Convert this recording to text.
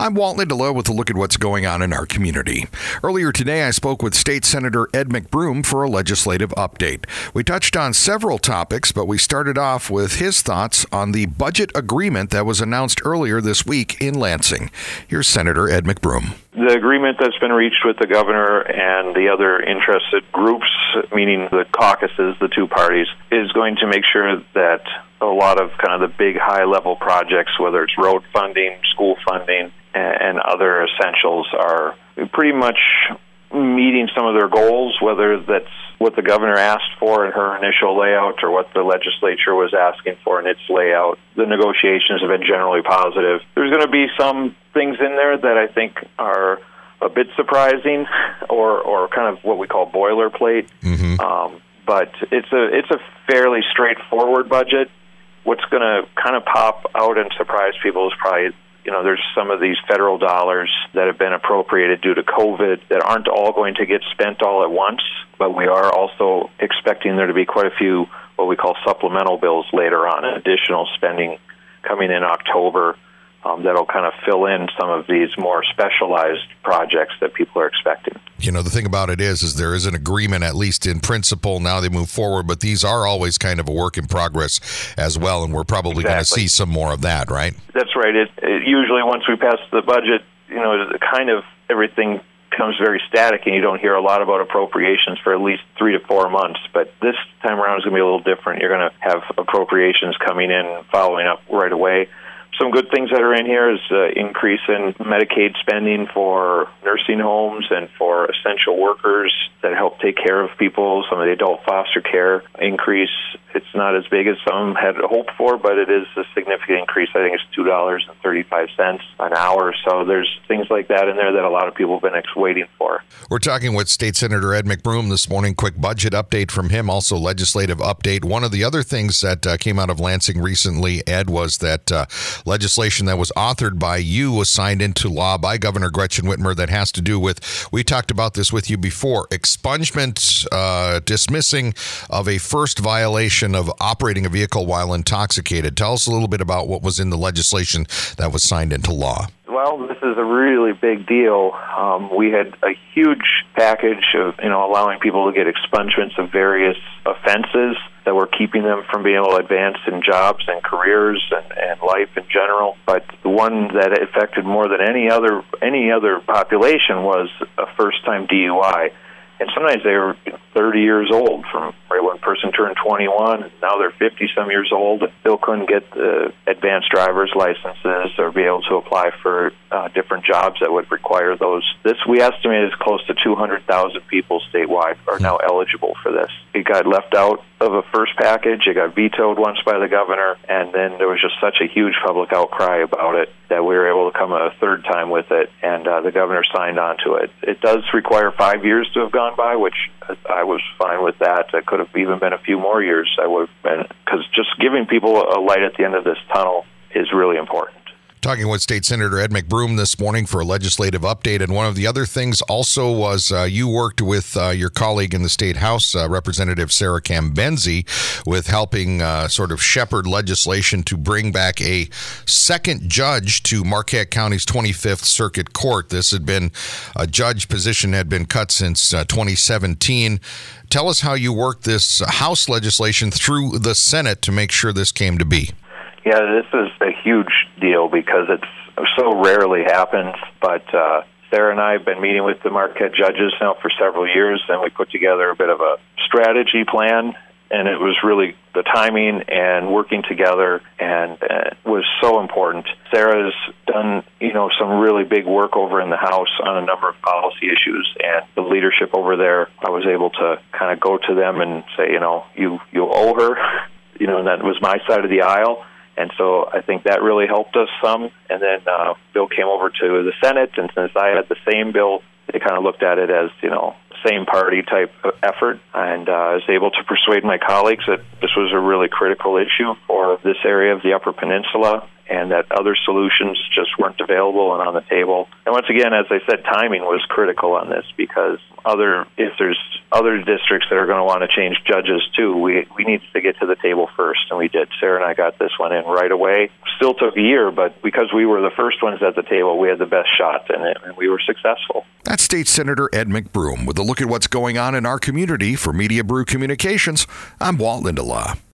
I'm Walt Lindelof with a look at what's going on in our community. Earlier today, I spoke with State Senator Ed McBroom for a legislative update. We touched on several topics, but we started off with his thoughts on the budget agreement that was announced earlier this week in Lansing. Here's Senator Ed McBroom. The agreement that's been reached with the governor and the other interested groups, meaning the caucuses, the two parties, is going to make sure that a lot of kind of the big high-level projects, whether it's road funding, school funding, and other essentials, are pretty much meeting some of their goals, whether that's what the governor asked for in her initial layout or what the legislature was asking for in its layout. The negotiations have been generally positive. There's going to be some things in there that I think are a bit surprising or kind of what we call boilerplate. But it's a fairly straightforward budget. What's going to kind of pop out and surprise people is probably, there's some of these federal dollars that have been appropriated due to COVID that aren't all going to get spent all at once, but we are also expecting there to be quite a few what we call supplemental bills later on, additional spending coming in October that'll kind of fill in some of these more specialized projects that people are expecting. The thing about it is there is an agreement, at least in principle. Now they move forward, but these are always kind of a work in progress as well, and we're probably going to see some more of that, right? That's right. It usually, once we pass the budget, kind of everything becomes very static, and you don't hear a lot about appropriations for at least 3 to 4 months. But this time around is going to be a little different. You're going to have appropriations coming in, following up right away. Some good things that are in here is increase in Medicaid spending for nursing homes and for essential workers that help take care of people. Some of the adult foster care increase. It's not as big as some had hoped for, but it is a significant increase. I think it's $2.35 an hour. So there's things like that in there that a lot of people have been waiting for. We're talking with State Senator Ed McBroom this morning. Quick budget update from him, also legislative update. One of the other things that came out of Lansing recently, Ed, was that legislation that was authored by you was signed into law by Governor Gretchen Whitmer that has to do with, we talked about this with you before, expungement, dismissing of a first violation of operating a vehicle while intoxicated. Tell us a little bit about what was in the legislation that was signed into law. Well, this is a really big deal. We had a huge package of, allowing people to get expungements of various offenses that were keeping them from being able to advance in jobs and careers and life in general. But the one that affected more than any other population was a first-time DUI. And sometimes they were 30 years old from right when a person turned 21, and now they're 50-some years old and still couldn't get the advanced driver's licenses or be able to apply for different jobs that would require those. This, we estimate, is close to 200,000 people statewide are now eligible for this. It got left out of a first package. It got vetoed once by the governor, and then there was just such a huge public outcry about it that we were able to come a third time with it, and the governor signed on to it. It does require 5 years to have gone by, which I was fine with that. It could have even been a few more years. I would have been, because just giving people a light at the end of this tunnel is really important. Talking with State Senator Ed McBroom this morning for a legislative update. And one of the other things also was you worked with your colleague in the State House, Representative Sarah Cambenzi, with helping sort of shepherd legislation to bring back a second judge to Marquette County's 25th Circuit Court. This had been a judge position had been cut since 2017. Tell us how you worked this House legislation through the Senate to make sure this came to be. Yeah, this is a huge deal because it so rarely happens, but Sarah and I have been meeting with the Marquette judges now for several years, and we put together a bit of a strategy plan, and it was really the timing and working together and was so important. Sarah's done, some really big work over in the House on a number of policy issues, and the leadership over there, I was able to kind of go to them and say, you owe her, and that was my side of the aisle. And so I think that really helped us some. And then Bill came over to the Senate, and since I had the same bill, they kind of looked at it as, same party type of effort, and I was able to persuade my colleagues that this was a really critical issue for this area of the Upper Peninsula, and that other solutions just weren't available and on the table. And once again, as I said, timing was critical on this, because if there's other districts that are going to want to change judges too, we need to get to the table first, and we did. Sarah and I got this one in right away. Still took a year, but because we were the first ones at the table, we had the best shot in it, and we were successful. That's State Senator Ed McBroom with a look at what's going on in our community. For Media Brew Communications, I'm Walt Lindela.